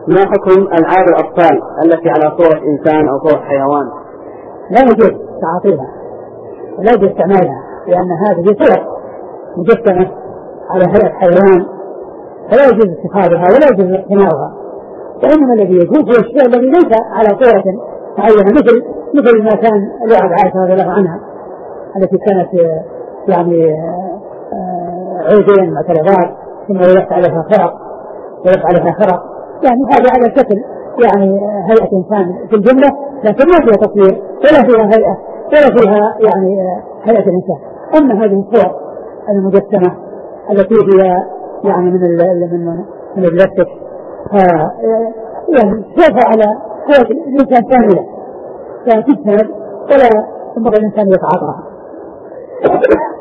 ما حكم ألعاب الأطفال التي على صورة إنسان أو صورة حيوان؟ لا يجوز تعاطيها ولا يجوز استعمالها، لأن هذه صور مجسمة على هيئة حيوان فلا يجوز اتخاذها ولا يجوز اقتناؤها. وإنما الذي يجوز هو الشيء الذي ليس على صورة معينة، مثل ما كان لعب عائشة رضي الله عنها التي كانت يعني عودين معترضات ثم يلف عليها خرق يعني هذا على شكل يعني هيئة إنسان في الجملة، لكن ما فيها تصوير ولا فيها هيئة ولا فيها يعني هيئة الإنسان. أما هذه الصور المجسمة التي هي يعني من البلاستيك يعني شوفها على صورة الإنسان كاملة لا تجتهد ولا ينبغي الإنسان يتعاطاها.